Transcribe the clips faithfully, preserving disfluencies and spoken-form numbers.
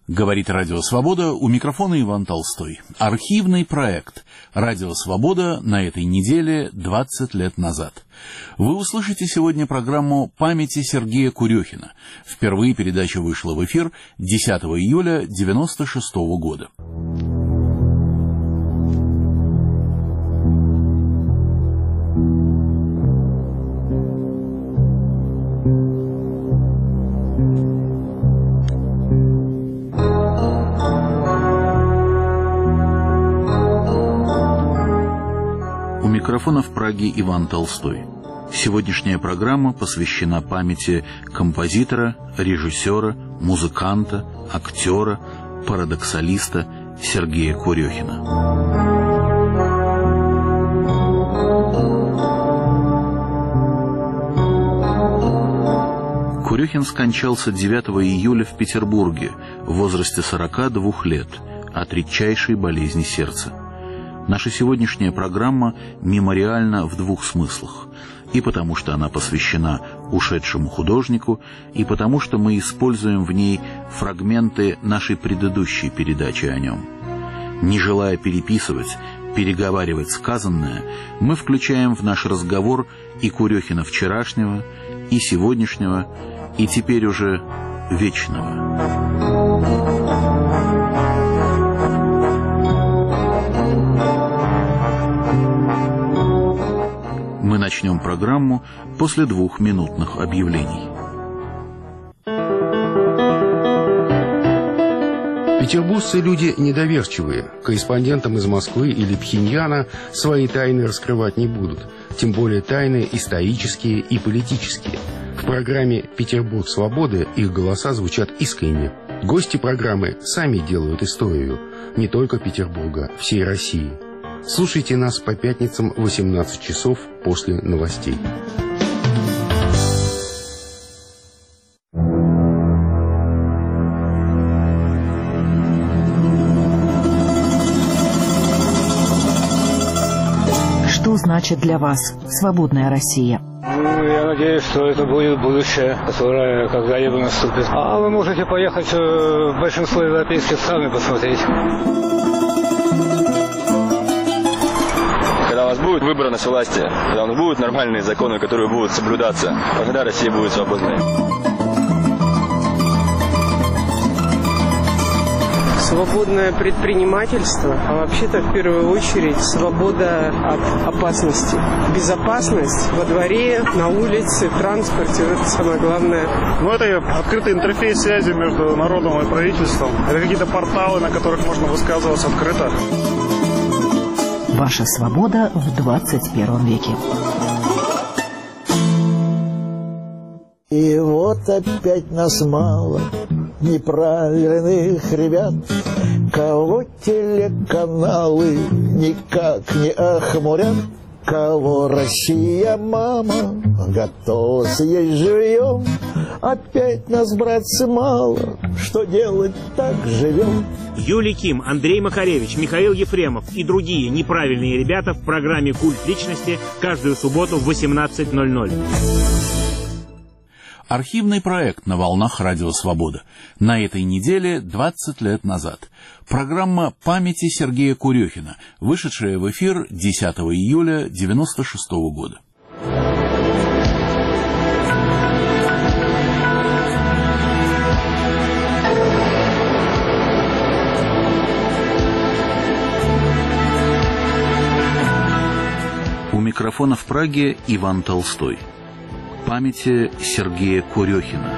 Говорит Радио Свобода, у микрофона Иван Толстой. Архивный проект Радио Свобода на этой неделе двадцать лет назад. Вы услышите сегодня программу памяти Сергея Курехина. Впервые передача вышла в эфир десятого июля девяносто шестого года. У микрофона в Праге Иван Толстой. Сегодняшняя программа посвящена памяти композитора, режиссера, музыканта, актера, парадоксалиста Сергея Курехина. Курехин скончался девятого июля в Петербурге в возрасте сорока двух лет от редчайшей болезни сердца. Наша сегодняшняя программа мемориальна в двух смыслах. И потому, что она посвящена ушедшему художнику, и потому, что мы используем в ней фрагменты нашей предыдущей передачи о нем. Не желая переписывать, переговаривать сказанное, мы включаем в наш разговор и Курехина вчерашнего, и сегодняшнего, и теперь уже вечного. Мы начнем программу после двухминутных объявлений. Петербуржцы люди недоверчивые. Корреспондентам из Москвы или Пхеньяна свои тайны раскрывать не будут. Тем более тайны исторические и политические. В программе «Петербург свободы» их голоса звучат искренне. Гости программы сами делают историю. Не только Петербурга, всей России. Слушайте нас по пятницам в восемнадцать часов после новостей. Что значит для вас свободная Россия? Ну, я надеюсь, что это будет будущее, которое когда-либо наступит. А вы можете поехать в большинство европейских стран и посмотреть. Когда у нас будет выборность власти, когда у нас будут нормальные законы, которые будут соблюдаться, тогда Россия будет свободной. Свободное предпринимательство, а вообще-то в первую очередь свобода от опасности. Безопасность во дворе, на улице, в транспорте, это самое главное. Ну, это открытый интерфейс связи между народом и правительством. Это какие-то порталы, на которых можно высказываться открыто. Ваша свобода в двадцать первом веке. И вот опять нас мало, неправильных ребят, кого телеканалы никак не охмурят, кого Россия, мама, готова съесть живьем. Опять нас, братцы, мало, что делать, так живем. Юлий Ким, Андрей Макаревич, Михаил Ефремов и другие неправильные ребята в программе «Культ личности» каждую субботу в восемнадцать ноль ноль. Архивный проект на волнах Радио Свобода. На этой неделе двадцать лет назад. Программа памяти Сергея Курехина, вышедшая в эфир десятого июля девяносто шестого года. У микрофона в Праге Иван Толстой. Памяти Сергея Курехина.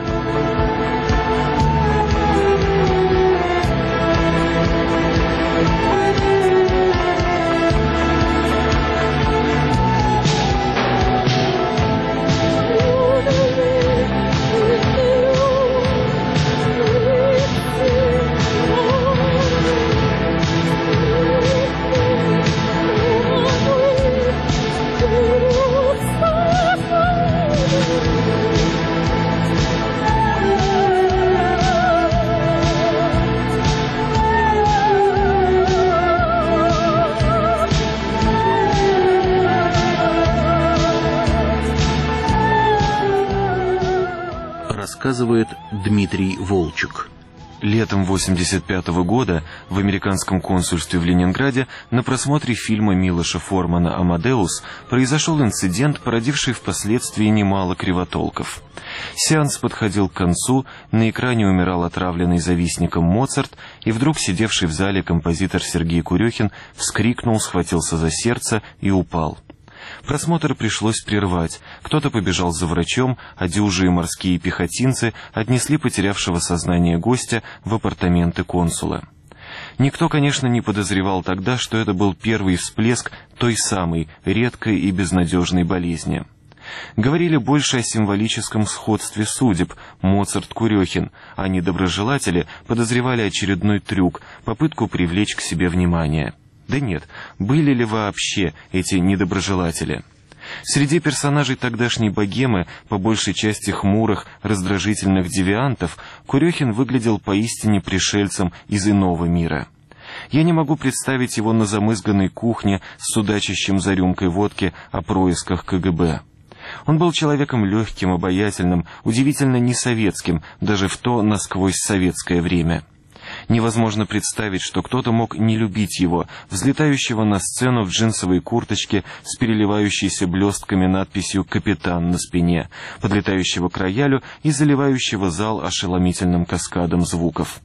Рассказывает Дмитрий Волчек. Летом восемьдесят пятого года в американском консульстве в Ленинграде на просмотре фильма Милоша Формана «Амадеус» произошел инцидент, породивший впоследствии немало кривотолков. Сеанс подходил к концу, на экране умирал отравленный завистником Моцарт, и вдруг сидевший в зале композитор Сергей Курехин вскрикнул, схватился за сердце и упал. Просмотр пришлось прервать. Кто-то побежал за врачом, а дюжи и морские пехотинцы отнесли потерявшего сознание гостя в апартаменты консула. Никто, конечно, не подозревал тогда, что это был первый всплеск той самой редкой и безнадежной болезни. Говорили больше о символическом сходстве судеб Моцарт-Курехин, а недоброжелатели подозревали очередной трюк, попытку привлечь к себе внимание. Да нет, были ли вообще эти недоброжелатели? Среди персонажей тогдашней богемы, по большей части хмурых, раздражительных девиантов, Курехин выглядел поистине пришельцем из иного мира. Я не могу представить его на замызганной кухне с судачащим за рюмкой водки о происках ка гэ бэ. Он был человеком легким, обаятельным, удивительно несоветским, даже в то насквозь советское время. Невозможно представить, что кто-то мог не любить его, взлетающего на сцену в джинсовой курточке с переливающейся блестками надписью «Капитан» на спине, подлетающего к роялю и заливающего зал ошеломительным каскадом звуков.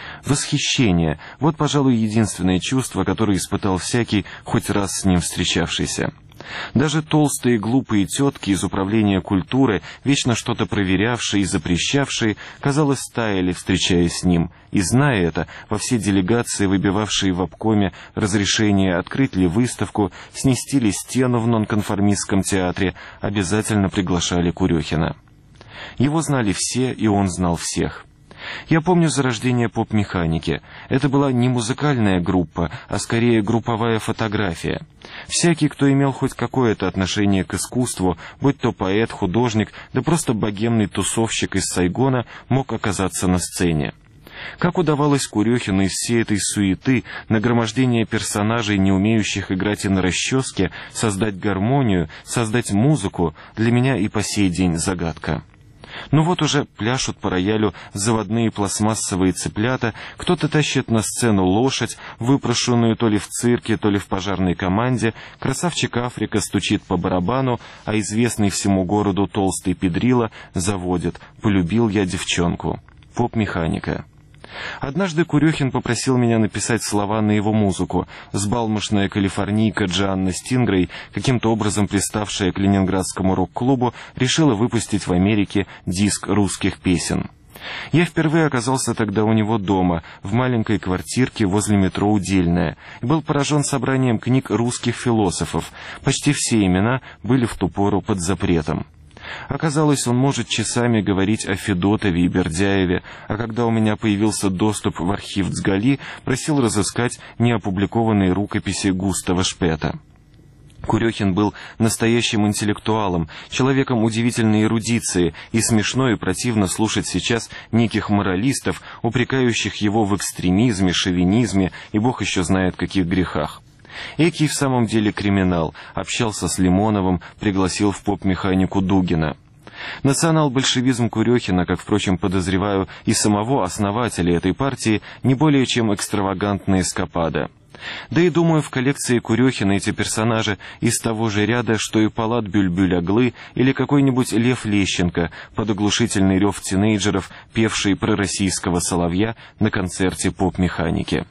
Восхищение — вот, пожалуй, единственное чувство, которое испытал всякий, хоть раз с ним встречавшийся. Даже толстые глупые тетки из управления культуры, вечно что-то проверявшие и запрещавшие, казалось, таяли, встречаясь с ним, и, зная это, во все делегации, выбивавшие в обкоме разрешение открыть ли выставку, снести ли стену в нонконформистском театре, обязательно приглашали Курехина. Его знали все, и он знал всех. Я помню зарождение поп-механики. Это была не музыкальная группа, а скорее групповая фотография. Всякий, кто имел хоть какое-то отношение к искусству, будь то поэт, художник, да просто богемный тусовщик из Сайгона, мог оказаться на сцене. Как удавалось Курехину из всей этой суеты, нагромождения персонажей, не умеющих играть и на расческе, создать гармонию, создать музыку, для меня и по сей день загадка. Ну вот уже пляшут по роялю заводные пластмассовые цыплята, кто-то тащит на сцену лошадь, выпрошенную то ли в цирке, то ли в пожарной команде, красавчик Африка стучит по барабану, а известный всему городу толстый педрила заводит «Полюбил я девчонку». Поп-механика. Однажды Курехин попросил меня написать слова на его музыку. Взбалмошная калифорнийка Джоанна Стингрей, каким-то образом приставшая к ленинградскому рок-клубу, решила выпустить в Америке диск русских песен. Я впервые оказался тогда у него дома, в маленькой квартирке возле метро Удельная, и был поражен собранием книг русских философов. Почти все имена были в ту пору под запретом. Оказалось, он может часами говорить о Федотове и Бердяеве, а когда у меня появился доступ в архив Цгали, просил разыскать неопубликованные рукописи Густава Шпета. Курехин был настоящим интеллектуалом, человеком удивительной эрудиции, и смешно и противно слушать сейчас неких моралистов, упрекающих его в экстремизме, шовинизме и бог еще знает каких грехах. Экий в самом деле криминал, общался с Лимоновым, пригласил в поп-механику Дугина. Национал-большевизм Курехина, как, впрочем, подозреваю, и самого основателя этой партии, не более чем экстравагантная эскапада. Да и, думаю, в коллекции Курехина эти персонажи из того же ряда, что и Палат Бюльбюль-Оглы или какой-нибудь Лев Лещенко под оглушительный рев тинейджеров, певший пророссийского соловья на концерте поп-механики.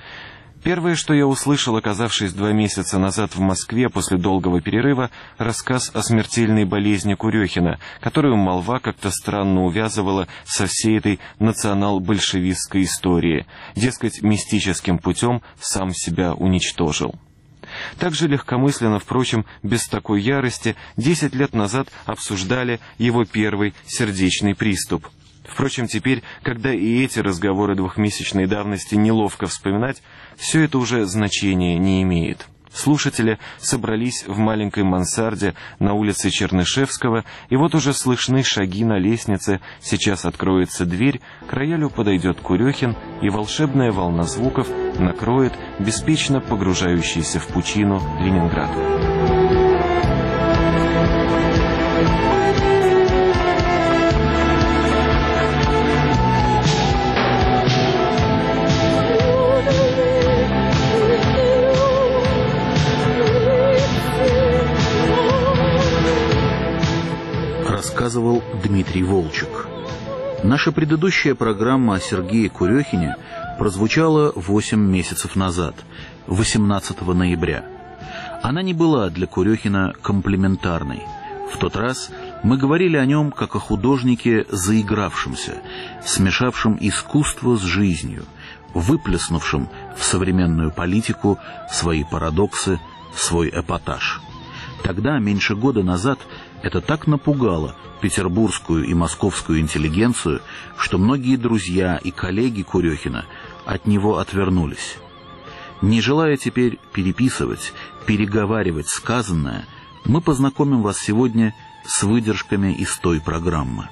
Первое, что я услышал, оказавшись два месяца назад в Москве после долгого перерыва, рассказ о смертельной болезни Курехина, которую молва как-то странно увязывала со всей этой национал-большевистской историей, дескать, мистическим путем сам себя уничтожил. Так же легкомысленно, впрочем, без такой ярости, десять лет назад обсуждали его первый сердечный приступ. Впрочем, теперь, когда и эти разговоры двухмесячной давности неловко вспоминать, все это уже значения не имеет. Слушатели собрались в маленькой мансарде на улице Чернышевского, и вот уже слышны шаги на лестнице, сейчас откроется дверь, к роялю подойдет Курехин, и волшебная волна звуков накроет беспечно погружающийся в пучину Ленинград. Дмитрий Волчек. Наша предыдущая программа о Сергее Курехине прозвучала восемь месяцев назад, восемнадцатого ноября. Она не была для Курехина комплиментарной. В тот раз мы говорили о нем как о художнике заигравшемся, смешавшем искусство с жизнью, выплеснувшем в современную политику свои парадоксы, свой эпатаж. Тогда, меньше года назад, это так напугало петербургскую и московскую интеллигенцию, что многие друзья и коллеги Курехина от него отвернулись. Не желая теперь переписывать, переговаривать сказанное, мы познакомим вас сегодня с выдержками из той программы.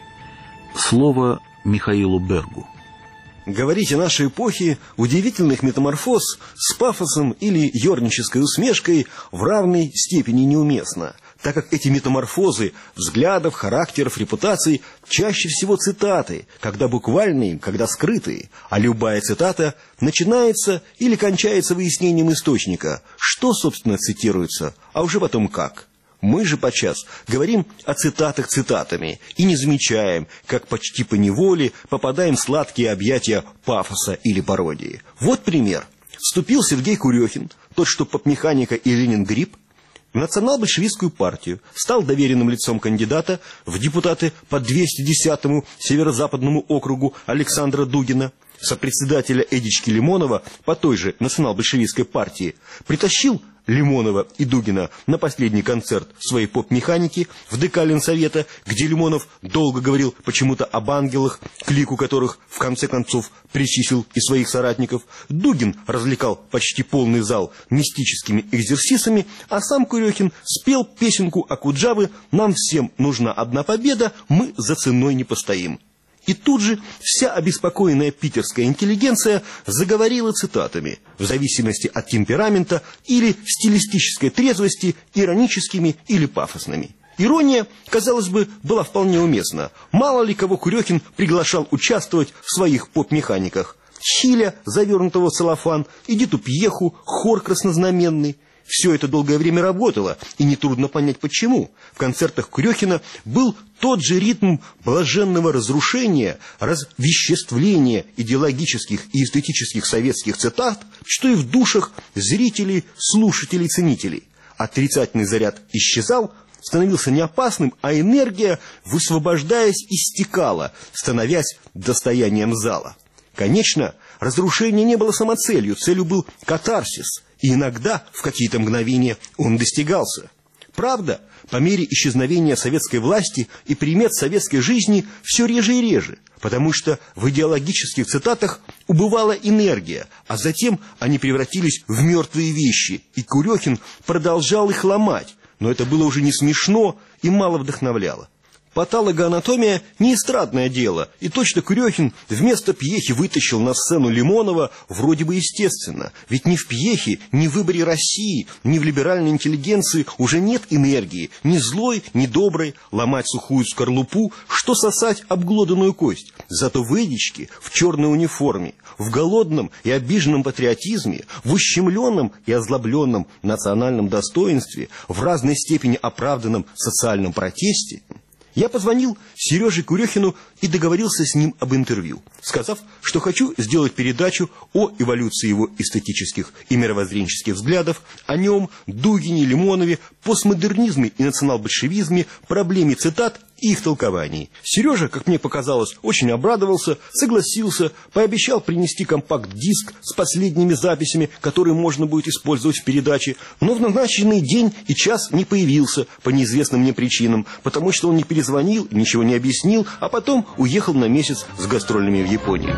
Слово Михаилу Бергу. Говорить о нашей эпохе удивительных метаморфоз с пафосом или ернической усмешкой в равной степени неуместно, так как эти метаморфозы взглядов, характеров, репутаций чаще всего цитаты, когда буквальные, когда скрытые, а любая цитата начинается или кончается выяснением источника, что, собственно, цитируется, а уже потом как. Мы же подчас говорим о цитатах цитатами и не замечаем, как почти поневоле попадаем в сладкие объятия пафоса или пародии. Вот пример. Вступил Сергей Курехин, тот, что поп-механика и Ленин-грипп, в национал-большевистскую партию, стал доверенным лицом кандидата в депутаты по двести десятому северо-западному округу Александра Дугина, сопредседателя Эдички Лимонова по той же национал-большевистской партии, притащил Лимонова и Дугина на последний концерт своей поп-механики в ДК Ленсовета, где Лимонов долго говорил почему-то об ангелах, к лику которых в конце концов причислил и своих соратников. Дугин развлекал почти полный зал мистическими экзерсисами, а сам Курехин спел песенку Акуджавы «Нам всем нужна одна победа, мы за ценой не постоим». И тут же вся обеспокоенная питерская интеллигенция заговорила цитатами, в зависимости от темперамента или стилистической трезвости, ироническими или пафосными. Ирония, казалось бы, была вполне уместна. Мало ли кого Курехин приглашал участвовать в своих поп-механиках. Чиля, завернутого в целлофан, Эдиту Пьеху, хор краснознаменный. Все это долгое время работало, и нетрудно понять почему. В концертах Курехина был тот же ритм блаженного разрушения, развеществления идеологических и эстетических советских цитат, что и в душах зрителей, слушателей, ценителей. Отрицательный заряд исчезал, становился неопасным, а энергия, высвобождаясь, истекала, становясь достоянием зала. Конечно, разрушение не было самоцелью, целью был катарсис, и иногда, в какие-то мгновения, он достигался. Правда, по мере исчезновения советской власти и примет советской жизни все реже и реже, потому что в идеологических цитатах убывала энергия, а затем они превратились в мертвые вещи, и Курехин продолжал их ломать, но это было уже не смешно и мало вдохновляло. Патологоанатомия – не эстрадное дело, и точно Курехин вместо Пьехи вытащил на сцену Лимонова вроде бы естественно, ведь ни в Пьехе, ни в выборе России, ни в либеральной интеллигенции уже нет энергии, ни злой, ни доброй, ломать сухую скорлупу, что сосать обглоданную кость. Зато в Эдичке, в черной униформе, в голодном и обиженном патриотизме, в ущемленном и озлобленном национальном достоинстве, в разной степени оправданном социальном протесте, я позвонил Сереже Курехину и договорился с ним об интервью, сказав, что хочу сделать передачу о эволюции его эстетических и мировоззренческих взглядов, о нем, Дугине, Лимонове, постмодернизме и национал-большевизме, проблеме цитат и их толкований. Сережа, как мне показалось, очень обрадовался, согласился, пообещал принести компакт-диск с последними записями, которые можно будет использовать в передаче, но в назначенный день и час не появился по неизвестным мне причинам, потому что он не перезвонил, ничего не объяснил, а потом уехал на месяц с гастролями в Японию.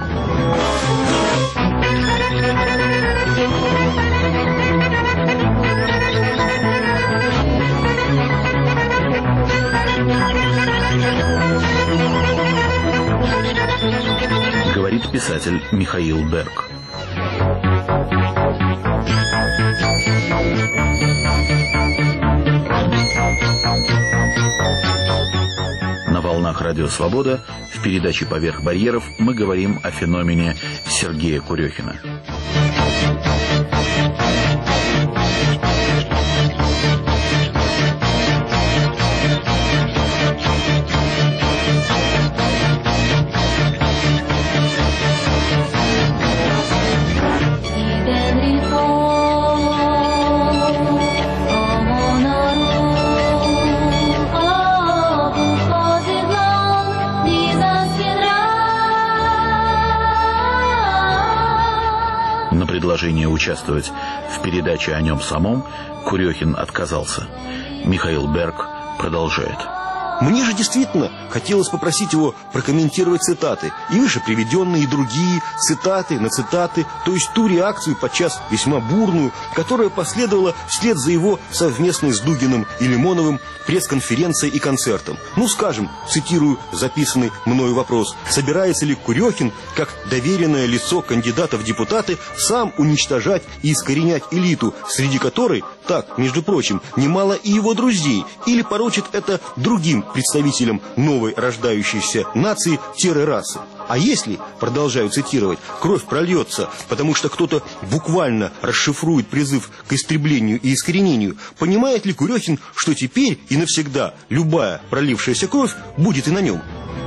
Говорит писатель Михаил Берг. На волнах Радио Свобода в передаче «Поверх барьеров» мы говорим о феномене Сергея Курехина. На предложение участвовать в передаче о нем самом Курехин отказался. Михаил Берг продолжает. Мне же действительно хотелось попросить его прокомментировать цитаты, и выше приведенные, и другие цитаты на цитаты, то есть ту реакцию, подчас весьма бурную, которая последовала вслед за его совместной с Дугиным и Лимоновым пресс-конференцией и концертом. Ну, скажем, цитирую записанный мною вопрос: собирается ли Курехин, как доверенное лицо кандидата в депутаты, сам уничтожать и искоренять элиту, среди которой, так, между прочим, немало и его друзей, или поручит это другим представителям новой рождающейся нации-расы. А если, продолжаю цитировать, кровь прольется, потому что кто-то буквально расшифрует призыв к истреблению и искоренению, понимает ли Курехин, что теперь и навсегда любая пролившаяся кровь будет и на нем?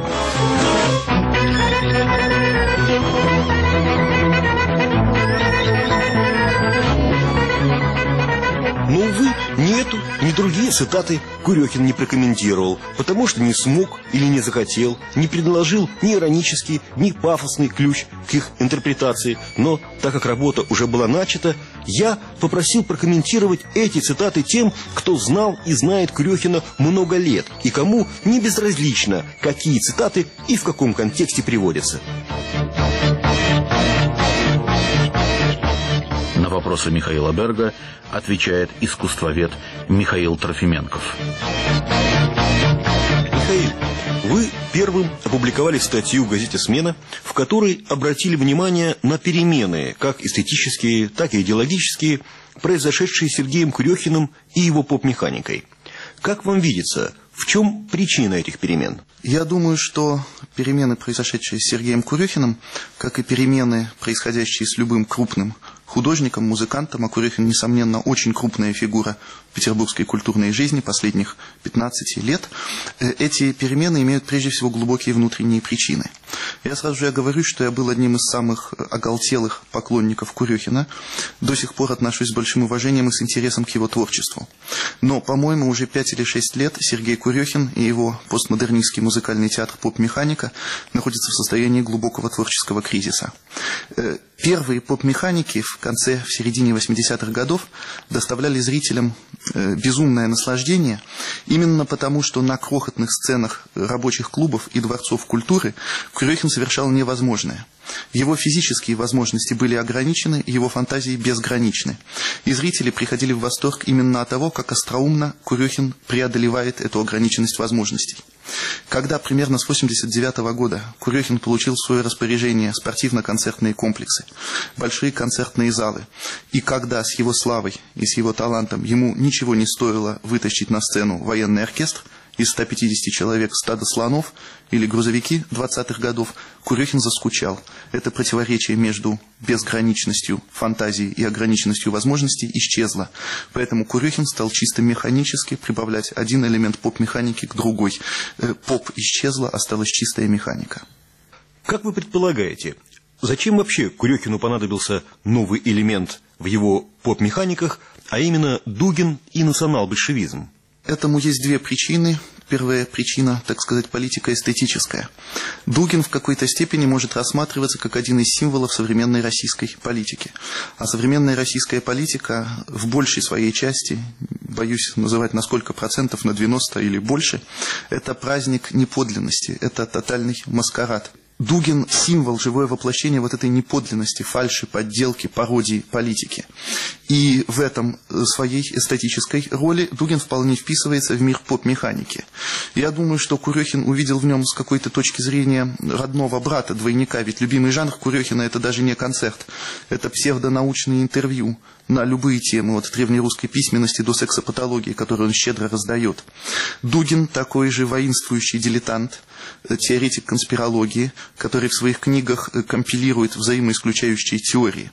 Но, увы, ни эту, ни другие цитаты Курехин не прокомментировал, потому что не смог или не захотел, не предложил ни иронический, ни пафосный ключ к их интерпретации. Но, так как работа уже была начата, я попросил прокомментировать эти цитаты тем, кто знал и знает Курехина много лет, и кому не безразлично, какие цитаты и в каком контексте приводятся. На вопросы Михаила Берга отвечает искусствовед Михаил Трофименков. Михаил, вы первым опубликовали статью в газете «Смена», в которой обратили внимание на перемены, как эстетические, так и идеологические, произошедшие с Сергеем Курехиным и его поп-механикой. Как вам видится, в чем причина этих перемен? Я думаю, что перемены, произошедшие с Сергеем Курехиным, как и перемены, происходящие с любым крупным художником, музыкантом, а Курехин, несомненно, очень крупная фигура петербургской культурной жизни последних пятнадцати лет, эти перемены имеют прежде всего глубокие внутренние причины. Я сразу же говорю, что я был одним из самых оголтелых поклонников Курехина, до сих пор отношусь с большим уважением и с интересом к его творчеству. Но, по-моему, уже пять или шесть лет Сергей Курехин и его постмодернистский музыкальный театр «Поп-механика» находятся в состоянии глубокого творческого кризиса. Первые поп-механики в конце, в середине восьмидесятых годов доставляли зрителям безумное наслаждение, именно потому, что на крохотных сценах рабочих клубов и дворцов культуры Курехин совершал невозможное. Его физические возможности были ограничены, его фантазии безграничны. И зрители приходили в восторг именно от того, как остроумно Курехин преодолевает эту ограниченность возможностей. Когда примерно с восемьдесят девятого года Курехин получил в свое распоряжение спортивно-концертные комплексы, большие концертные залы, и когда с его славой и с его талантом ему ничего не стоило вытащить на сцену военный оркестр из ста пятидесяти человек стадо слонов или грузовики двадцатых годов, Курехин заскучал. Это противоречие между безграничностью фантазии и ограниченностью возможностей исчезло. Поэтому Курехин стал чисто механически прибавлять один элемент поп-механики к другой. Поп исчезла, осталась чистая механика. Как вы предполагаете, зачем вообще Курехину понадобился новый элемент в его поп-механиках, а именно Дугин и национал-большевизм? Этому есть две причины. Первая причина, так сказать, политико-эстетическая. Дугин в какой-то степени может рассматриваться как один из символов современной российской политики. А современная российская политика в большей своей части, боюсь называть на сколько процентов, на девяносто или больше, это праздник неподлинности, это тотальный маскарад. Дугин – символ, живое воплощение вот этой неподлинности, фальши, подделки, пародии политики. И в этом своей эстетической роли Дугин вполне вписывается в мир поп-механики. Я думаю, что Курехин увидел в нем с какой-то точки зрения родного брата, двойника, ведь любимый жанр Курехина – это даже не концерт, это псевдонаучные интервью на любые темы, от древнерусской письменности до сексопатологии, которую он щедро раздает. Дугин – такой же воинствующий дилетант, теоретик конспирологии, который в своих книгах компилирует взаимоисключающие теории.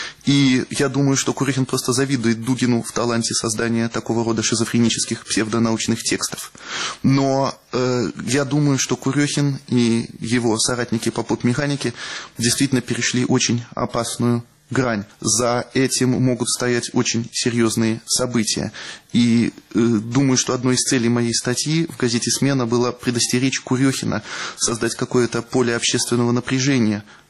И я думаю, что Курехин просто завидует Дугину в таланте создания такого рода шизофренических псевдонаучных текстов. Но э, я думаю, что Курехин и его соратники по поп-механике действительно перешли очень опасную грань. За этим могут стоять очень серьезные события. И э, думаю, что одной из целей моей статьи в газете «Смена» было предостеречь Курехина, создать какое-то поле общественного напряжения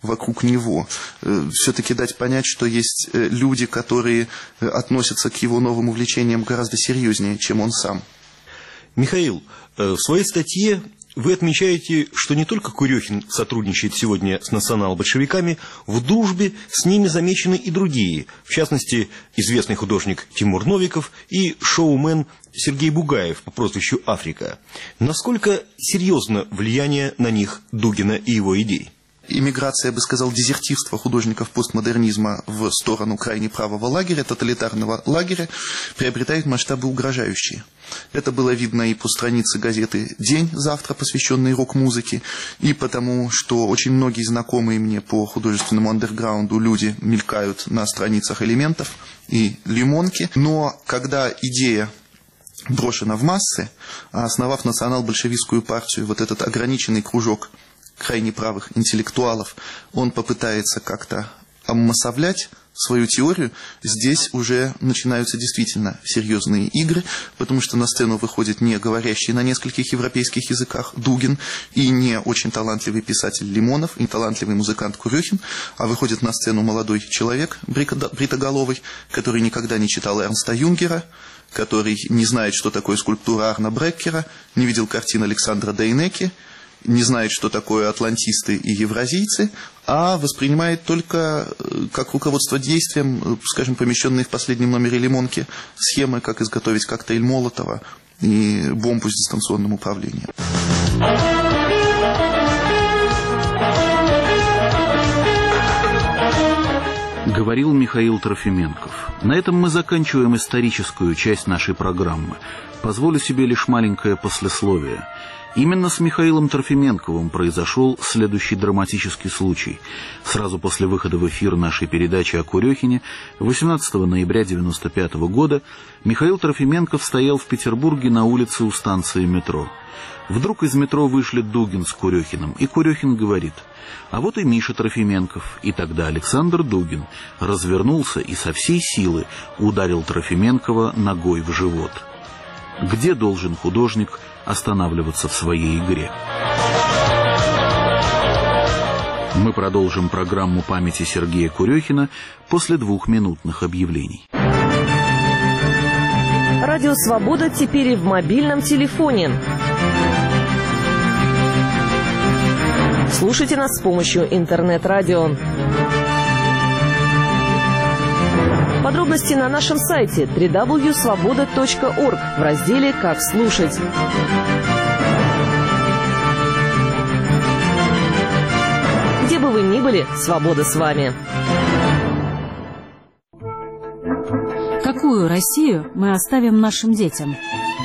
вокруг него. Все-таки дать понять, что есть люди, которые относятся к его новым увлечениям гораздо серьезнее, чем он сам. Михаил, в своей статье вы отмечаете, что не только Курехин сотрудничает сегодня с национал-большевиками, в дружбе с ними замечены и другие, в частности, известный художник Тимур Новиков и шоумен Сергей Бугаев по прозвищу Африка. Насколько серьезно влияние на них Дугина и его идей? Иммиграция, я бы сказал, дезертирство художников постмодернизма в сторону крайне правого лагеря, тоталитарного лагеря, приобретает масштабы угрожающие. Это было видно и по странице газеты «День», завтра посвященной рок-музыке, и потому, что очень многие знакомые мне по художественному андерграунду люди мелькают на страницах «Элементов» и «Лимонки». Но когда идея брошена в массы, основав национал-большевистскую партию, вот этот ограниченный кружок крайне правых интеллектуалов, он попытается как-то обмассовлять свою теорию, здесь уже начинаются действительно серьезные игры, потому что на сцену выходит не говорящий на нескольких европейских языках Дугин и не очень талантливый писатель Лимонов, и не талантливый музыкант Курехин, а выходит на сцену молодой человек, бритоголовый, который никогда не читал Эрнста Юнгера, который не знает, что такое скульптура Арна Бреккера, не видел картин Александра Дейнеки, не знает, что такое атлантисты и евразийцы, а воспринимает только как руководство действием, скажем, помещенные в последнем номере «Лимонки» схемы, как изготовить коктейль Молотова и бомбу с дистанционным управлением. Говорил Михаил Трофименков. На этом мы заканчиваем историческую часть нашей программы. Позволю себе лишь маленькое послесловие. Именно с Михаилом Трофименковым произошел следующий драматический случай. Сразу после выхода в эфир нашей передачи о Курехине восемнадцатого ноября девяносто пятого года Михаил Трофименков стоял в Петербурге на улице у станции метро. Вдруг из метро вышли Дугин с Курехиным, и Курехин говорит: «А вот и Миша Трофименков». И тогда Александр Дугин развернулся и со всей силы ударил Трофименкова ногой в живот. Где должен художник останавливаться в своей игре? Мы продолжим программу памяти Сергея Курехина после двухминутных объявлений. Радио «Свобода» теперь и в мобильном телефоне. Слушайте нас с помощью интернет-радио. Подробности на нашем сайте дабл ю дабл ю дабл ю точка свобода точка орг в разделе «Как слушать». Где бы вы ни были, свобода с вами. Какую Россию мы оставим нашим детям?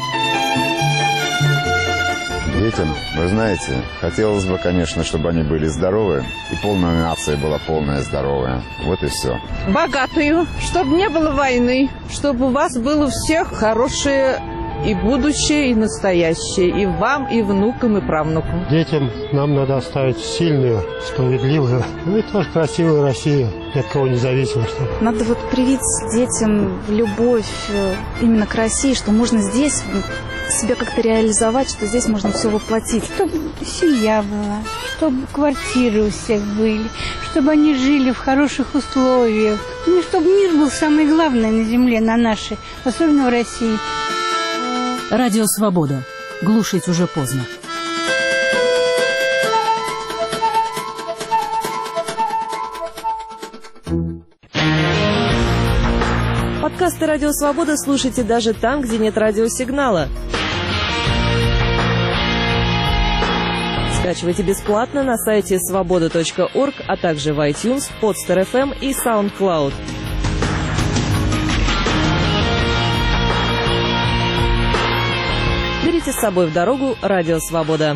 Детям, вы знаете, хотелось бы, конечно, чтобы они были здоровы, и полная нация была полная здоровая. Вот и все. Богатую, чтобы не было войны, чтобы у вас было у всех хорошее и будущее, и настоящее, и вам, и внукам, и правнукам. Детям нам надо оставить сильную, справедливую, ну и тоже красивую Россию, ни от кого не зависимо. Чтобы... Надо вот привить детям любовь именно к России, что можно здесь себя как-то реализовать, что здесь можно все воплотить. Чтобы семья была, чтобы квартиры у всех были, чтобы они жили в хороших условиях. Ну, чтобы мир был самое главное на земле, на нашей, особенно в России. Радио «Свобода». Глушить уже поздно. Подкасты «Радио Свобода» слушайте даже там, где нет радиосигнала. Скачивайте бесплатно на сайте свобода точка орг, а также в iTunes, Podster эф эм и SoundCloud. Берите с собой в дорогу «Радио Свобода».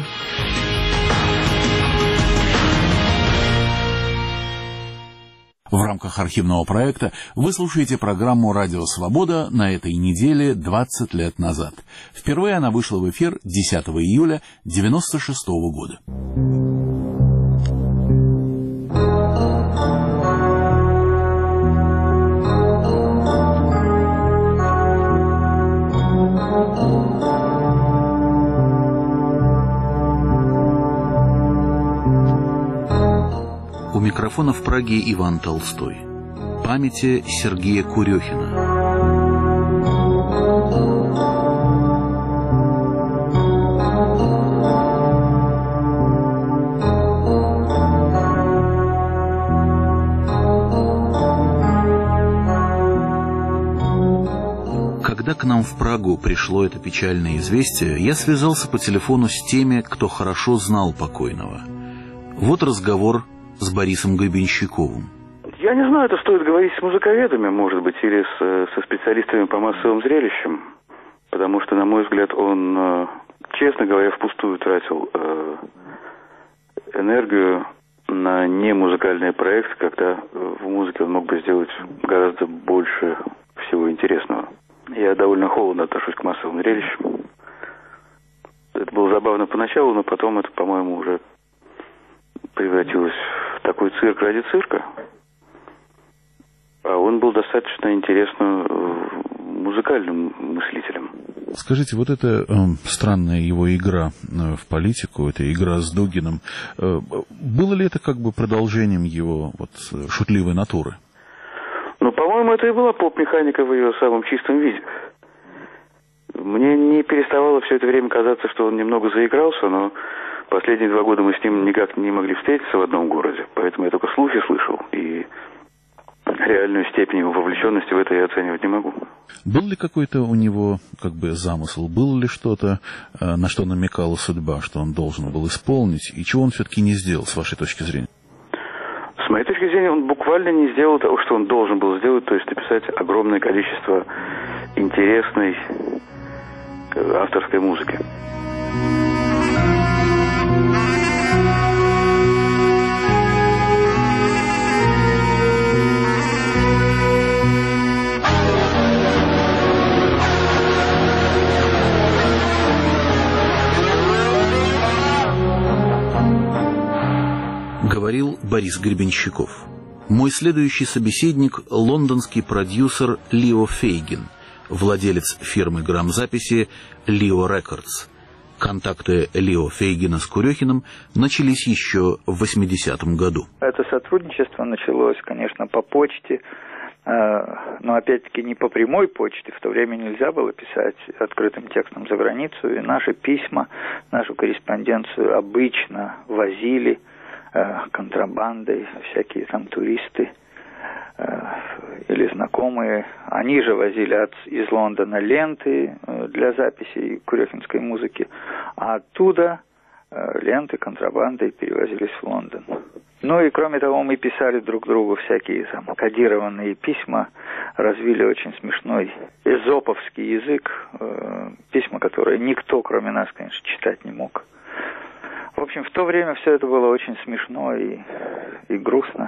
В рамках архивного проекта вы слушаете программу «Радио Свобода» на этой неделе двадцать лет назад. Впервые она вышла в эфир десятого июля девяносто шестого года. У микрофона в Праге Иван Толстой. Памяти Сергея Курехина. Когда к нам в Прагу пришло это печальное известие, я связался по телефону с теми, кто хорошо знал покойного. Вот разговор с Борисом Гребенщиковым. Я не знаю, это стоит говорить с музыковедами, может быть, или с, со специалистами по массовым зрелищам, потому что, на мой взгляд, он, честно говоря, впустую тратил э, энергию на немузыкальные проекты, когда в музыке он мог бы сделать гораздо больше всего интересного. Я довольно холодно отношусь к массовым зрелищам. Это было забавно поначалу, но потом это, по-моему, уже превратилось в такой цирк ради цирка. А он был достаточно интересным музыкальным мыслителем. Скажите, вот эта э, странная его игра э, в политику, эта игра с Дугиным, э, было ли это как бы продолжением его вот, шутливой натуры? Ну, по-моему, это и была поп-механика в ее самом чистом виде. Мне не переставало все это время казаться, что он немного заигрался, но последние два года мы с ним никак не могли встретиться в одном городе, поэтому я только слухи слышал, и реальную степень его вовлеченности в это я оценивать не могу. Был ли какой-то у него как бы замысел, было ли что-то, на что намекала судьба, что он должен был исполнить, и чего он все-таки не сделал, с вашей точки зрения? С моей точки зрения, он буквально не сделал того, что он должен был сделать, то есть написать огромное количество интересной авторской музыки. Говорил Борис Гребенщиков. Мой следующий собеседник – лондонский продюсер Лио Фейгин, владелец фирмы грамзаписи Leo Records. Контакты Лио Фейгина с Курехиным начались еще в восьмидесятом году. Это сотрудничество началось, конечно, по почте, но опять-таки не по прямой почте. В то время нельзя было писать открытым текстом за границу, и наши письма, нашу корреспонденцию обычно возили контрабандой всякие там туристы э, или знакомые. Они же возили от, из Лондона ленты э, для записи курехинской музыки, а оттуда э, ленты контрабандой перевозились в Лондон. Ну и кроме того, мы писали друг другу всякие там кодированные письма, развили очень смешной эзоповский язык, э, письма, которые никто, кроме нас, конечно, читать не мог. В общем, в то время все это было очень смешно и, и грустно.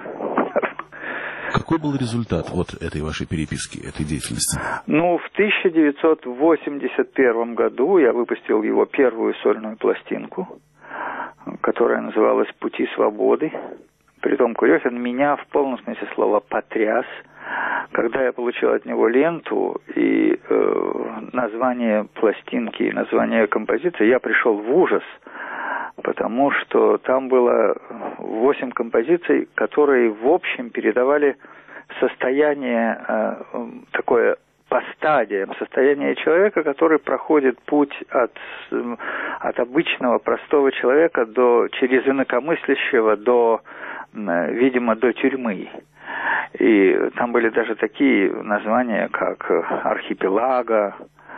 Какой был результат вот этой вашей переписки, этой деятельности? Ну, в тысяча девятьсот восемьдесят первом году я выпустил его первую сольную пластинку, которая называлась «Пути свободы». Притом Курехин меня в полном смысле слова потряс, когда я получил от него ленту и э, название пластинки и название композиции, я пришел в ужас, потому что там было восемь композиций, которые в общем передавали состояние э, такое по стадиям, состояние человека, который проходит путь от, от обычного простого человека до, через инакомыслящего до, видимо, до тюрьмы. И там были даже такие названия, как «Архипелага»,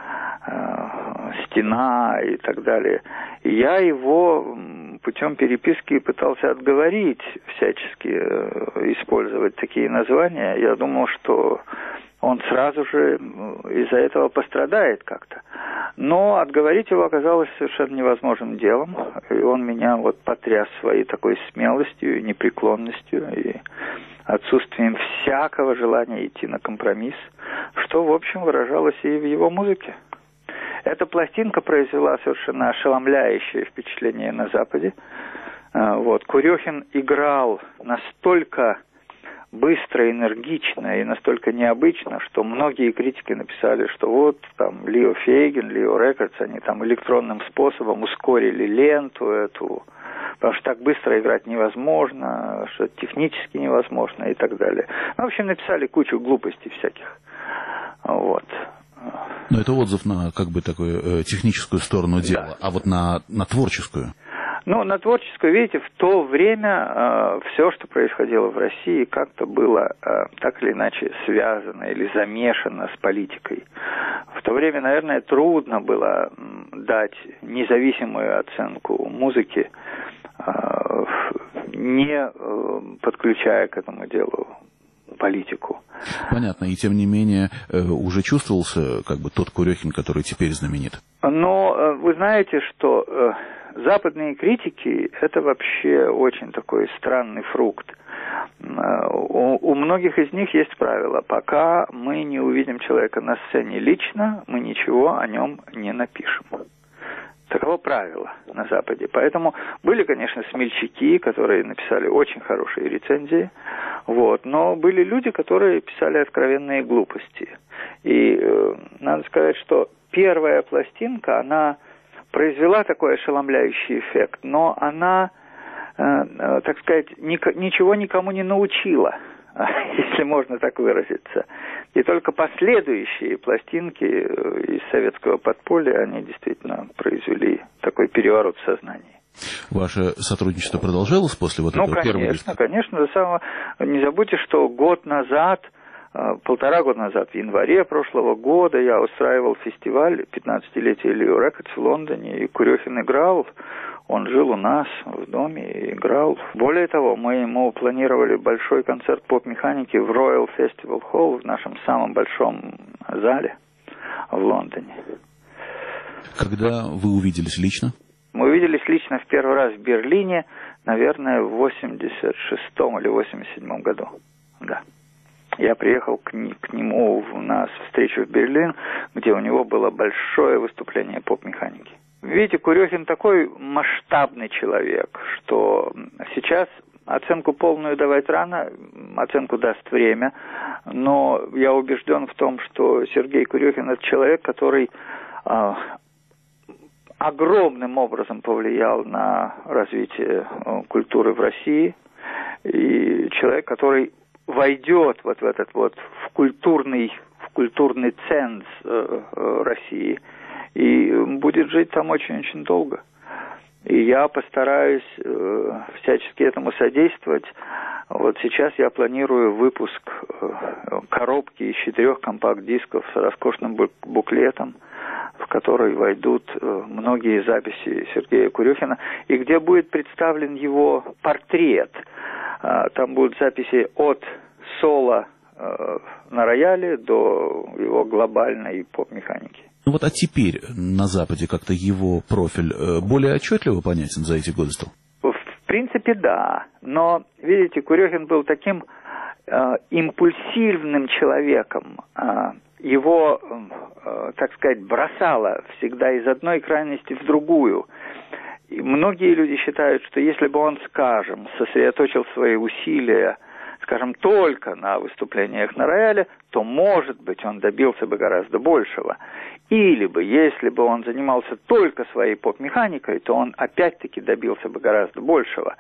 «Стена» и так далее. И я его путем переписки пытался отговорить всячески использовать такие названия. Я думал, что он сразу же из-за этого пострадает как-то. Но отговорить его оказалось совершенно невозможным делом. И он меня вот потряс своей такой смелостью, непреклонностью и отсутствием всякого желания идти на компромисс, что, в общем, выражалось и в его музыке. Эта пластинка произвела совершенно ошеломляющее впечатление на Западе. Вот. Курехин играл настолько быстро, энергично и настолько необычно, что многие критики написали, что вот там Лио Фейгин, Leo Records, они там электронным способом ускорили ленту эту, потому что так быстро играть невозможно, что технически невозможно и так далее. Ну, в общем, написали кучу глупостей всяких. Вот. Но это отзыв на, как бы, такую э, техническую сторону дела, да. А вот на, на творческую? Ну, на творческую, видите, в то время э, все, что происходило в России, как-то было э, так или иначе связано или замешано с политикой. В то время, наверное, трудно было дать независимую оценку музыке, э, не э, подключая к этому делу политику. Понятно, и тем не менее уже чувствовался как бы тот Курехин, который теперь знаменит? Но вы знаете, что западные критики – это вообще очень такой странный фрукт. У, у многих из них есть правило: пока мы не увидим человека на сцене лично, мы ничего о нем не напишем. Таково правило на Западе. Поэтому были, конечно, смельчаки, которые написали очень хорошие рецензии, вот, но были люди, которые писали откровенные глупости. И э, надо сказать, что первая пластинка, она произвела такой ошеломляющий эффект, но она, э, э, так сказать, ни, ничего никому не научила, если можно так выразиться. И только последующие пластинки из советского подполья, они действительно произвели такой переворот в сознании. Ваше сотрудничество продолжалось после вот ну, этого конечно, первого диска? Ну, конечно, до самого... Не забудьте, что год назад, полтора года назад, в январе прошлого года, я устраивал фестиваль пятнадцатилетия Leo Records в Лондоне, и Курехин играл. Он жил у нас в доме и играл. Более того, мы ему планировали большой концерт поп-механики в Royal Festival Hall, в нашем самом большом зале в Лондоне. Когда вы увиделись лично? Мы увиделись лично в первый раз в Берлине, наверное, в восемьдесят шестом или восемьдесят седьмом году. Да. Я приехал к, к нему на встречу в Берлин, где у него было большое выступление поп-механики. Видите, Курехин такой масштабный человек, что сейчас оценку полную давать рано, оценку даст время, но я убежден в том, что Сергей Курехин – это человек, который э, огромным образом повлиял на развитие э, культуры в России, и человек, который войдет вот в этот вот в культурный, в культурный ценз э, э, России и будет жить там очень-очень долго. И я постараюсь э, всячески этому содействовать. Вот сейчас я планирую выпуск э, коробки из четырех компакт-дисков с роскошным буклетом, в который войдут э, многие записи Сергея Курехина, и где будет представлен его портрет. Э, там будут записи от соло э, на рояле до его глобальной поп-механики. Ну вот, а теперь на Западе как-то его профиль более отчетливо понятен за эти годы стал? В принципе, да. Но, видите, Курехин был таким э, импульсивным человеком. Э, его, э, так сказать, бросало всегда из одной крайности в другую. И многие люди считают, что если бы он, скажем, сосредоточил свои усилия, скажем, только на выступлениях на рояле, то, может быть, он добился бы гораздо большего. Или бы, если бы он занимался только своей поп-механикой, то он опять-таки добился бы гораздо большего.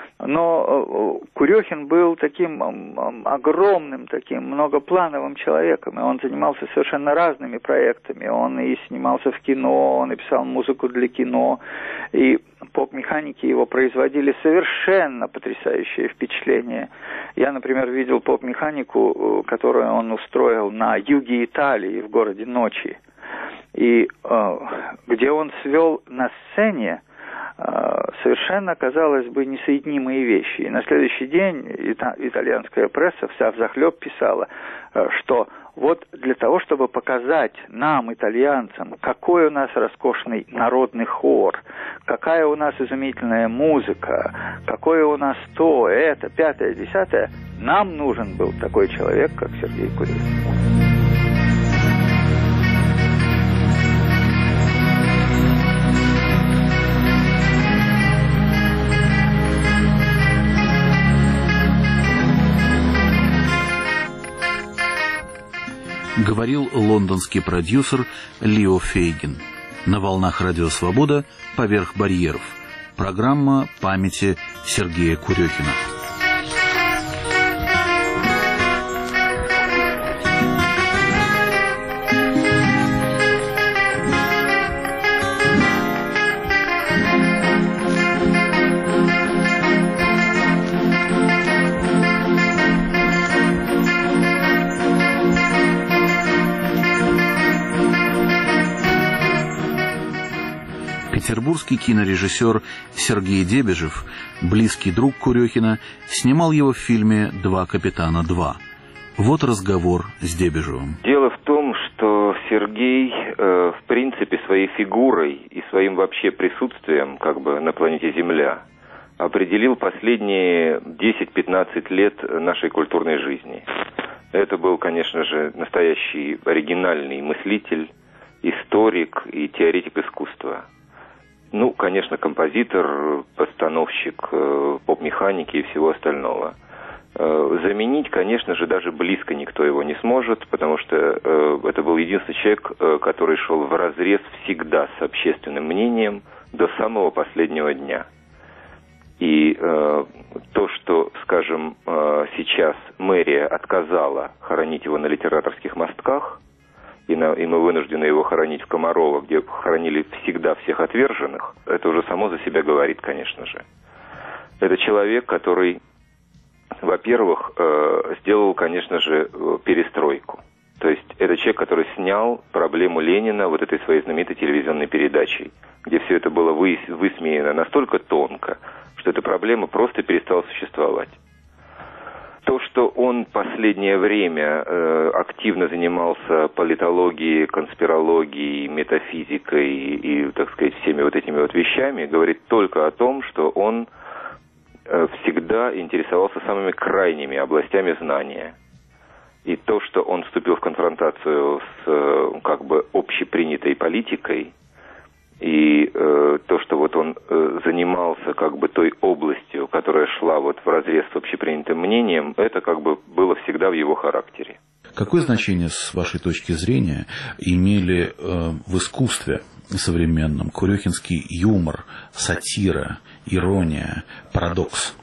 Но Курехин был таким огромным, таким многоплановым человеком, и он занимался совершенно разными проектами. Он и снимался в кино, он и писал музыку для кино, и поп-механики его производили совершенно потрясающее впечатление. Я, например, видел поп-механику, которую он устроил на юге Италии, в городе Ночи, и э, где он свел на сцене совершенно, казалось бы, несоединимые вещи. И на следующий день ита- итальянская пресса вся взахлеб писала, что вот для того, чтобы показать нам, итальянцам, какой у нас роскошный народный хор, какая у нас изумительная музыка, какое у нас то, это, пятое, десятое, нам нужен был такой человек, как Сергей Курехин. Говорил лондонский продюсер Лио Фейгин. На волнах Радио Свобода «Поверх барьеров». Программа памяти Сергея Курехина. Петербургский кинорежиссер Сергей Дебежев, близкий друг Курехина, снимал его в фильме «Два капитана два». Вот разговор с Дебежевым. Дело в том, что Сергей, э, в принципе, своей фигурой и своим вообще присутствием как бы на планете Земля определил последние десять-пятнадцать лет нашей культурной жизни. Это был, конечно же, настоящий оригинальный мыслитель, историк и теоретик искусства. Ну, конечно, композитор, постановщик э, поп-механики и всего остального. Э, заменить, конечно же, даже близко никто его не сможет, потому что э, это был единственный человек, э, который шел вразрез всегда с общественным мнением до самого последнего дня. И э, то, что, скажем, э, сейчас мэрия отказала хоронить его на Литераторских мостках, И, на, и мы вынуждены его хоронить в Комарово, где хоронили всегда всех отверженных, это уже само за себя говорит, конечно же. Это человек, который, во-первых, э, сделал, конечно же, перестройку. То есть это человек, который снял проблему Ленина вот этой своей знаменитой телевизионной передачей, где все это было вы, высмеяно настолько тонко, что эта проблема просто перестала существовать. То, что он последнее время э, активно занимался политологией, конспирологией, метафизикой и, и, так сказать, всеми вот этими вот вещами, говорит только о том, что он э, всегда интересовался самыми крайними областями знания. И то, что он вступил в конфронтацию с э, как бы общепринятой политикой, и э, то, что вот он э, занимался как бы той областью, которая шла вот вразрез с общепринятым мнением, это как бы было всегда в его характере. Какое значение, с вашей точки зрения, имели э, в искусстве современном курехинский юмор, сатира, ирония, парадокс?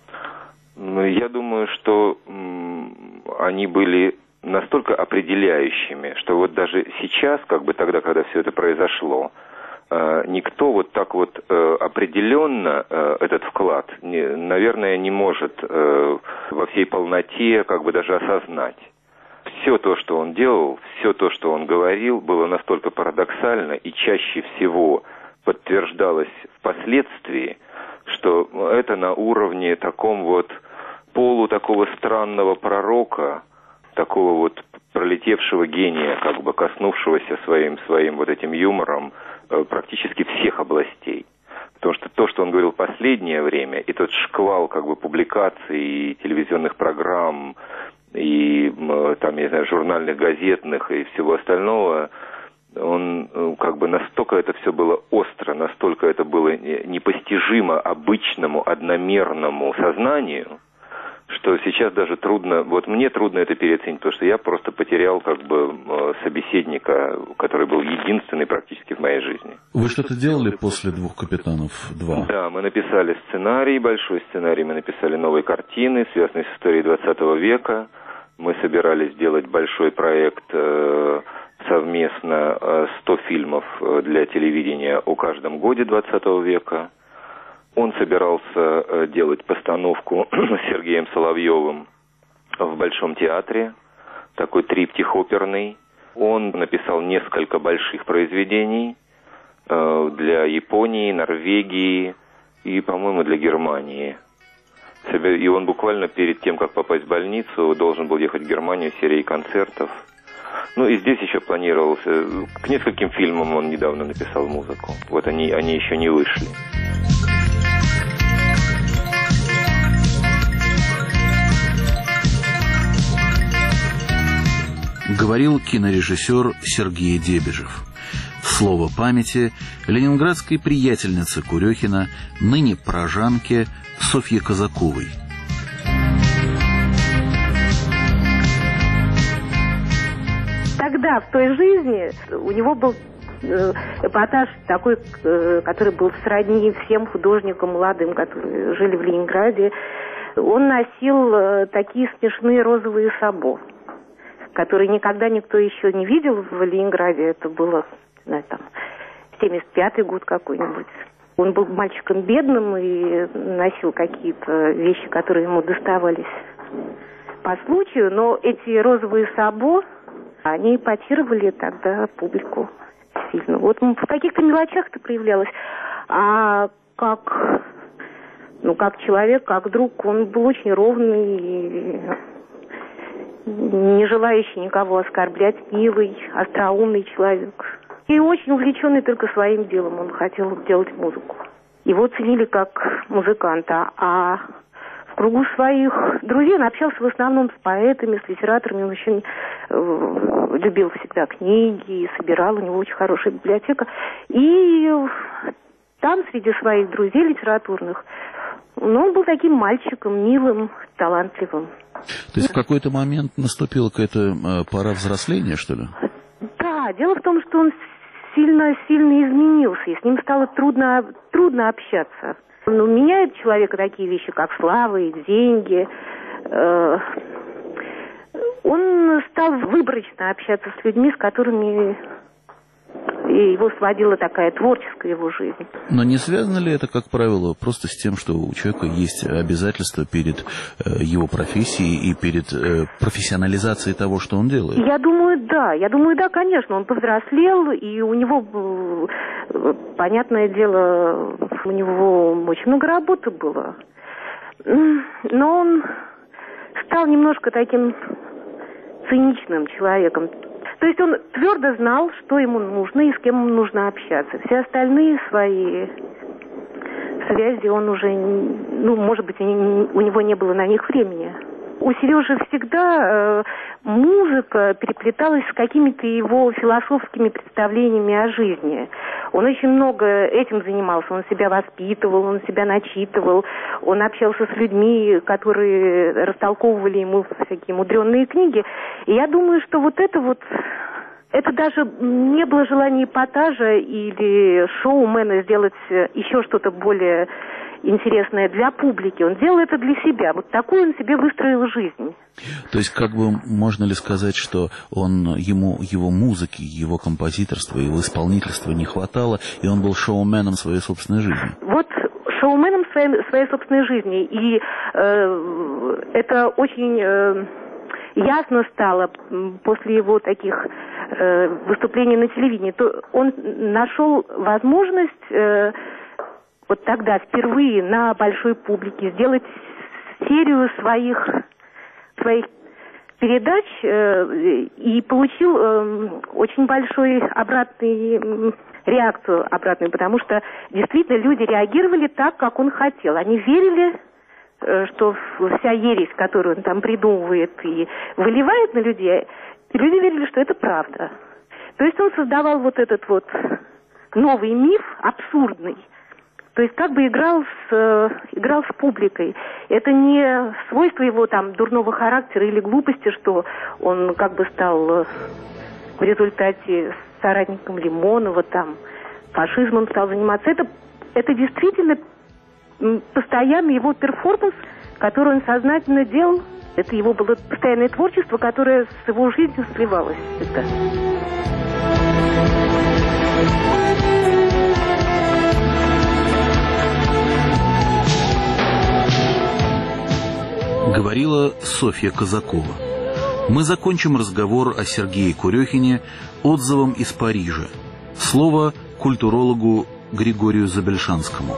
Я думаю, что м- они были настолько определяющими, что вот даже сейчас, как бы тогда, когда все это произошло, никто вот так вот э, определенно э, этот вклад, не, наверное, не может э, во всей полноте как бы даже осознать. Все то, что он делал, все то, что он говорил, было настолько парадоксально и чаще всего подтверждалось впоследствии, что это на уровне таком вот полу такого странного пророка, такого вот пролетевшего гения, как бы коснувшегося своим, своим вот этим юмором практически всех областей. Потому что то, что он говорил в последнее время, и тот шквал как бы публикаций, и телевизионных программ, и там, я не знаю, журнальных, газетных и всего остального, он как бы настолько это все было остро, настолько это было непостижимо обычному, одномерному сознанию, что сейчас даже трудно, вот мне трудно это переоценить, потому что я просто потерял как бы собеседника, который был единственный практически в моей жизни. Вы что-то делали после «Двух капитанов два»? Да, мы написали сценарий, большой сценарий, мы написали новые картины, связанные с историей двадцатого века. Мы собирались сделать большой проект э, совместно э, сто фильмов для телевидения о каждом годе двадцатого века. Он собирался делать постановку с Сергеем Соловьевым в Большом театре, такой триптих оперный. Он написал несколько больших произведений для Японии, Норвегии и, по-моему, для Германии. И он буквально перед тем, как попасть в больницу, должен был ехать в Германию с серией концертов. Ну и здесь еще планировался. К нескольким фильмам он недавно написал музыку. Вот они, они еще не вышли. Говорил кинорежиссер Сергей Дебежев. Слово памяти ленинградской приятельницы Курехина, ныне прожанке Софье Казаковой. Тогда, в той жизни, у него был эпатаж такой, который был сродни всем художникам молодым, которые жили в Ленинграде. Он носил такие смешные розовые сабо, которые никогда никто еще не видел в Ленинграде. Это было, не знаю, там, семьдесят пятый год какой-нибудь. Он был мальчиком бедным и носил какие-то вещи, которые ему доставались по случаю. Но эти розовые сабо, они эпатировали тогда публику сильно. Вот в каких-то мелочах это проявлялось. А как, ну, как человек, как друг, он был очень ровный и не желающий никого оскорблять, милый, остроумный человек. И очень увлеченный только своим делом. Он хотел делать музыку. Его ценили как музыканта. А в кругу своих друзей он общался в основном с поэтами, с литераторами. Он очень э, любил всегда книги и собирал. У него очень хорошая библиотека. И там, среди своих друзей литературных, ну, он был таким мальчиком, милым, талантливым. То есть в какой-то момент наступила какая-то пора взросления, что ли? Да, дело в том, что он сильно-сильно изменился, и с ним стало трудно, трудно общаться. Ну, меняют человека такие вещи, как слава и деньги. Э, он стал выборочно общаться с людьми, с которыми и его сводила такая творческая его жизнь. Но не связано ли это, как правило, просто с тем, что у человека есть обязательства перед э, его профессией и перед э, профессионализацией того, что он делает? Я думаю, да. Я думаю, да, конечно. Он повзрослел, и у него, понятное дело, у него очень много работы было. Но он стал немножко таким циничным человеком. То есть он твердо знал, что ему нужно и с кем ему нужно общаться. Все остальные свои связи он уже, ну, может быть, у него не было на них времени. У Сережи всегда э, музыка переплеталась с какими-то его философскими представлениями о жизни. Он очень много этим занимался, он себя воспитывал, он себя начитывал, он общался с людьми, которые растолковывали ему всякие мудреные книги. И я думаю, что вот это вот, это даже не было желания эпатажа или шоумена сделать еще что-то более интересное для публики. Он делал это для себя. Вот такую он себе выстроил жизнь. То есть, как бы, можно ли сказать, что он, ему, его музыки, его композиторства, его исполнительства не хватало, и он был шоуменом своей собственной жизни? Вот шоуменом своей, своей собственной жизни. И э, это очень э, ясно стало после его таких э, выступлений на телевидении. То он нашел возможность э, вот тогда впервые на большой публике сделать серию своих, своих передач э, и получил э, очень большой обратный э, реакцию обратную, потому что действительно люди реагировали так, как он хотел. Они верили, э, что вся ересь, которую он там придумывает и выливает на людей, люди верили, что это правда. То есть он создавал вот этот вот новый миф, абсурдный. То есть как бы играл с, играл с публикой. Это не свойство его там дурного характера или глупости, что он как бы стал в результате соратником Лимонова, там, фашизмом стал заниматься. Это, это действительно постоянный его перформанс, который он сознательно делал. Это его было постоянное творчество, которое с его жизнью сливалось всегда. Говорила Софья Казакова. Мы закончим разговор о Сергее Курехине отзывом из Парижа. Слово культурологу Григорию Забельшанскому.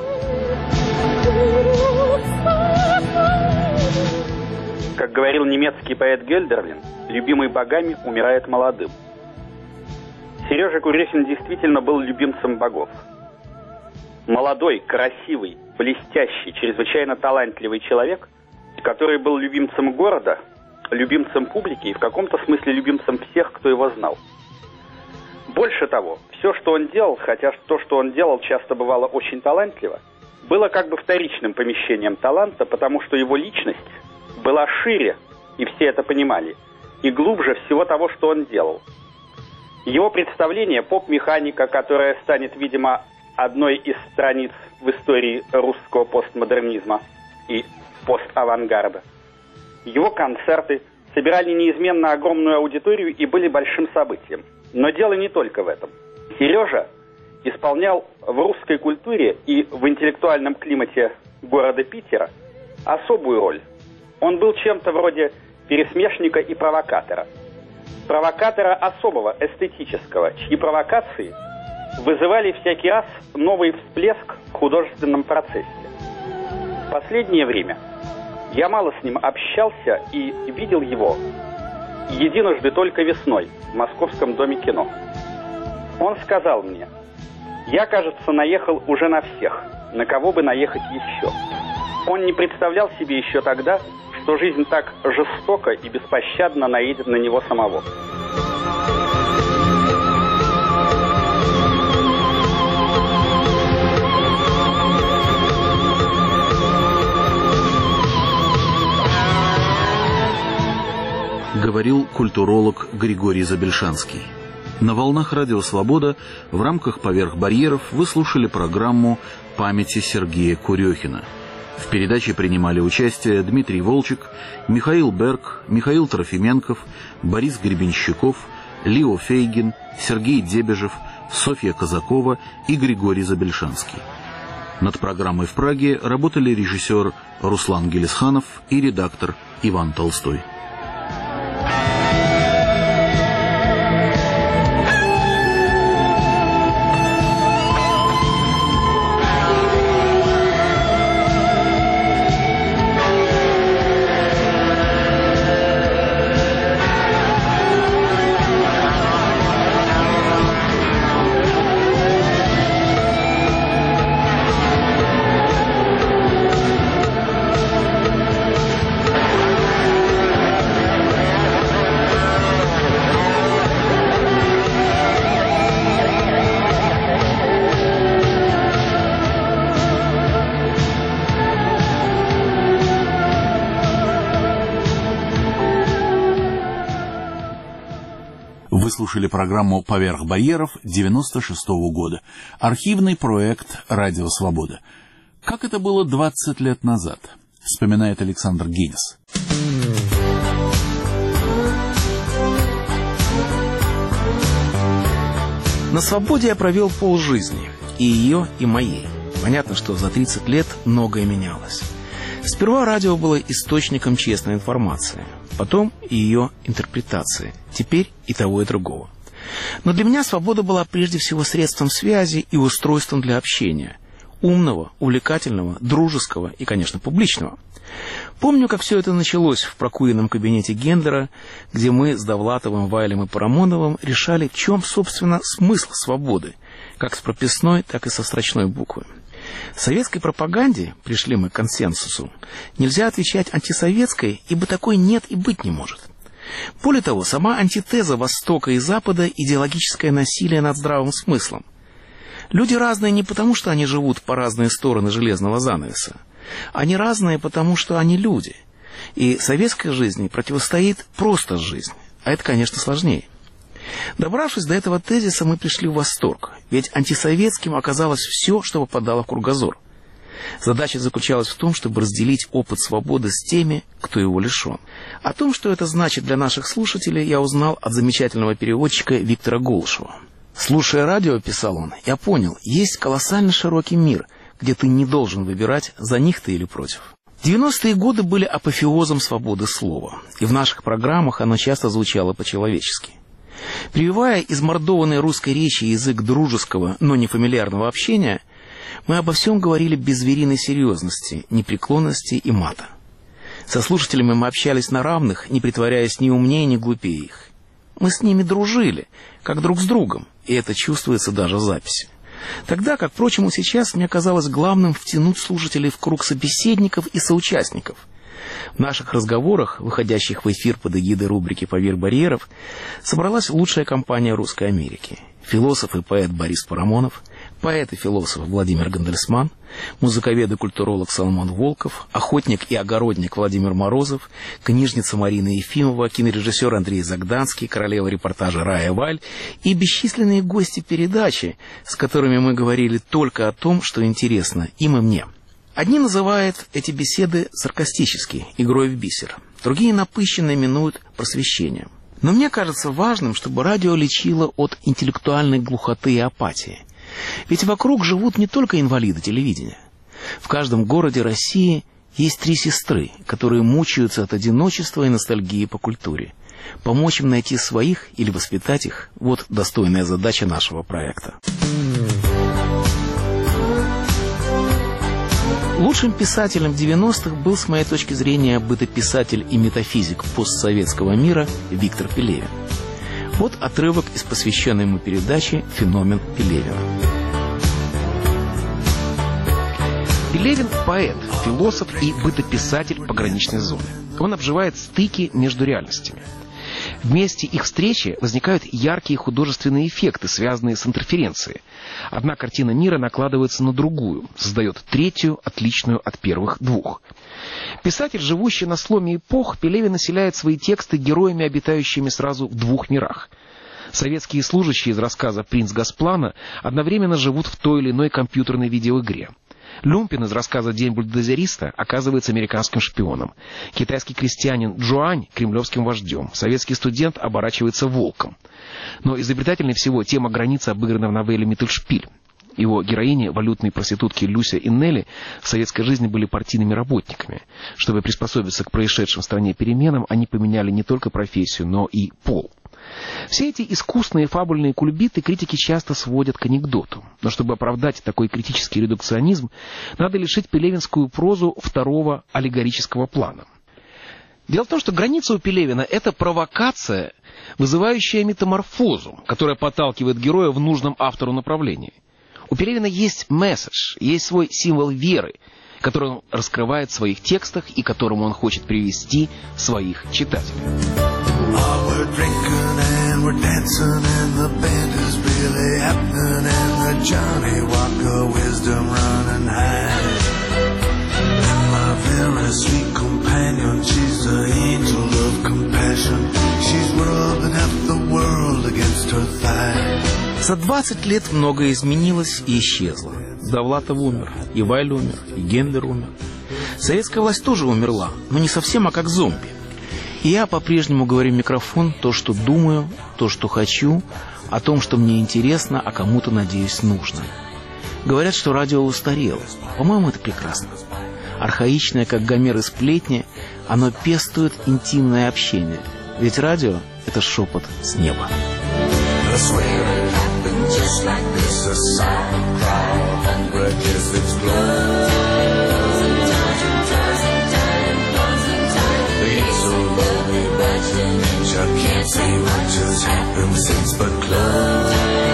Как говорил немецкий поэт Гельдерлин, любимый богами умирает молодым. Сережа Курехин действительно был любимцем богов. Молодой, красивый, блестящий, чрезвычайно талантливый человек, который был любимцем города, любимцем публики и в каком-то смысле любимцем всех, кто его знал. Больше того, все, что он делал, хотя то, что он делал, часто бывало очень талантливо, было как бы вторичным помещением таланта, потому что его личность была шире, и все это понимали, и глубже всего того, что он делал. Его представление «Поп-механика», которая станет, видимо, одной из страниц в истории русского постмодернизма и поставангарда. Его концерты собирали неизменно огромную аудиторию и были большим событием. Но дело не только в этом. Сережа исполнял в русской культуре и в интеллектуальном климате города Питера особую роль. Он был чем-то вроде пересмешника и провокатора. Провокатора особого, эстетического, чьи провокации вызывали всякий раз новый всплеск в художественном процессе. В последнее время я мало с ним общался и видел его единожды только весной в Московском доме кино. Он сказал мне: «Я, кажется, наехал уже на всех, на кого бы наехать еще». Он не представлял себе еще тогда, что жизнь так жестоко и беспощадно наедет на него самого. Говорил культуролог Григорий Забельшанский. На волнах Радио Свобода в рамках «Поверх барьеров» вы слушали программу «Памяти Сергея Курехина». В передаче принимали участие Дмитрий Волчек, Михаил Берг, Михаил Трофименков, Борис Гребенщиков, Лио Фейгин, Сергей Дебежев, Софья Казакова и Григорий Забельшанский. Над программой в Праге работали режиссер Руслан Гелисханов и редактор Иван Толстой. Вы слушали программу «Поверх барьеров» девяносто шестого года. Архивный проект «Радио Свобода». Как это было двадцать лет назад, вспоминает Александр Генис. На свободе я провел полжизни, и ее, и моей. Понятно, что за тридцать лет многое менялось. Сперва радио было источником честной информации, потом и ее интерпретации, теперь и того, и другого. Но для меня свобода была прежде всего средством связи и устройством для общения. Умного, увлекательного, дружеского и, конечно, публичного. Помню, как все это началось в прокуренном кабинете Гендлера, где мы с Довлатовым, Вайлем и Парамоновым решали, в чем, собственно, смысл свободы, как с прописной, так и со строчной буквы. В советской пропаганде, пришли мы к консенсусу, нельзя отвечать антисоветской, ибо такой нет и быть не может. Более того, сама антитеза Востока и Запада – идеологическое насилие над здравым смыслом. Люди разные не потому, что они живут по разные стороны железного занавеса. Они разные потому, что они люди. И советской жизни противостоит просто жизнь, а это, конечно, сложнее. Добравшись до этого тезиса, мы пришли в восторг, ведь антисоветским оказалось все, что попадало в кругозор. Задача заключалась в том, чтобы разделить опыт свободы с теми, кто его лишен. О том, что это значит для наших слушателей, я узнал от замечательного переводчика Виктора Голышева. «Слушая радио, — писал он, — я понял, есть колоссально широкий мир, где ты не должен выбирать, за них ты или против». девяностые годы были апофеозом свободы слова, и в наших программах оно часто звучало по-человечески. Прививая измордованной русской речи язык дружеского, но не фамильярного общения, мы обо всем говорили без звериной серьезности, непреклонности и мата. Со слушателями мы общались на равных, не притворяясь ни умнее, ни глупее их. Мы с ними дружили, как друг с другом, и это чувствуется даже в записи. Тогда, как, впрочем, и сейчас, мне казалось главным втянуть слушателей в круг собеседников и соучастников. В наших разговорах, выходящих в эфир под эгидой рубрики «Поверх барьеров», собралась лучшая компания Русской Америки. Философ и поэт Борис Парамонов, поэт и философ Владимир Гандельсман, музыковед и культуролог Соломон Волков, охотник и огородник Владимир Морозов, книжница Марина Ефимова, кинорежиссер Андрей Загданский, королева репортажа Рая Валь и бесчисленные гости передачи, с которыми мы говорили только о том, что интересно им и мне. Одни называют эти беседы саркастически, игрой в бисер, другие напыщенно именуют просвещением. Но мне кажется важным, чтобы радио лечило от интеллектуальной глухоты и апатии. Ведь вокруг живут не только инвалиды телевидения. В каждом городе России есть три сестры, которые мучаются от одиночества и ностальгии по культуре. Помочь им найти своих или воспитать их – вот достойная задача нашего проекта. Лучшим писателем девяностых был, с моей точки зрения, бытописатель и метафизик постсоветского мира Виктор Пелевин. Вот отрывок из посвященной ему передачи «Феномен Пелевина». Пелевин – поэт, философ и бытописатель пограничной зоны. Он обживает стыки между реальностями. В месте их встречи возникают яркие художественные эффекты, связанные с интерференцией. Одна картина мира накладывается на другую, создает третью, отличную от первых двух. Писатель, живущий на сломе эпох, Пелевин населяет свои тексты героями, обитающими сразу в двух мирах. Советские служащие из рассказа «Принц Госплана» одновременно живут в той или иной компьютерной видеоигре. Люмпин из рассказа «День бульдозериста» оказывается американским шпионом. Китайский крестьянин Джуань – кремлевским вождем. Советский студент оборачивается волком. Но изобретательнее всего тема границы обыграна в новелле «Миттельшпиль». Его героини, валютные проститутки Люся и Нелли, в советской жизни были партийными работниками. Чтобы приспособиться к происшедшим в стране переменам, они поменяли не только профессию, но и пол. Все эти искусные фабульные кульбиты критики часто сводят к анекдоту. Но чтобы оправдать такой критический редукционизм, надо лишить пелевинскую прозу второго аллегорического плана. Дело в том, что граница у Пелевина – это провокация, вызывающая метаморфозу, которая подталкивает героя в нужном автору направлении. У Пелевина есть месседж, есть свой символ веры, который он раскрывает в своих текстах и которому он хочет привести своих читателей. За двадцать лет многое изменилось и исчезло. Довлатов умер, и Вайль умер, и Гендлер умер. Советская власть тоже умерла, но не совсем, а как зомби. И я по-прежнему говорю в микрофон то, что думаю, то, что хочу, о том, что мне интересно, а кому-то, надеюсь, нужно. Говорят, что радио устарело. По-моему, это прекрасно. Архаичное, как Гомер и сплетни, оно пестует интимное общение. Ведь радио — это шепот с неба. Just like this, a silent cry, hunger gives its blood. The gates so lonely, but the nature can't say what just happened since but close.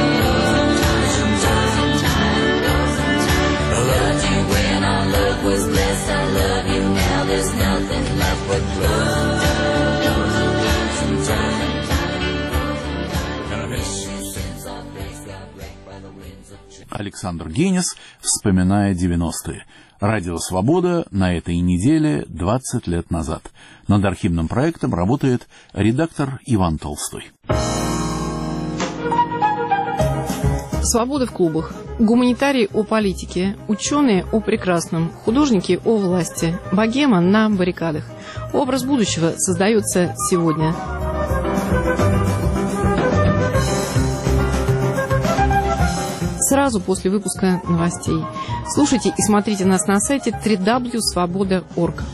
I loved you when our love was blessed. I love you now, there's nothing left but close. Александр Генис, вспоминая девяностые. Радио «Свобода» на этой неделе двадцать лет назад. Над архивным проектом работает редактор Иван Толстой. Свобода в клубах. Гуманитарии о политике, ученые о прекрасном, художники о власти, богема на баррикадах. Образ будущего создается сегодня. Сразу после выпуска новостей. Слушайте и смотрите нас на сайте дабл ю дабл ю дабл ю точка свобода точка орг.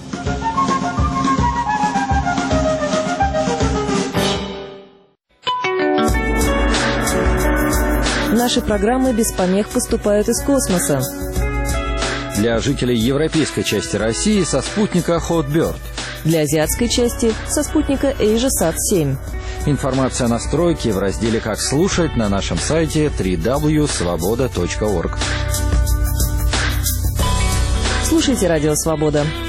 Наши программы без помех поступают из космоса. Для жителей европейской части России со спутника Hotbird. Для азиатской части со спутника AsiaSat семь. Информация о настройке в разделе «Как слушать» на нашем сайте дабл ю дабл ю дабл ю точка свобода точка орг. Слушайте «Радио Свобода».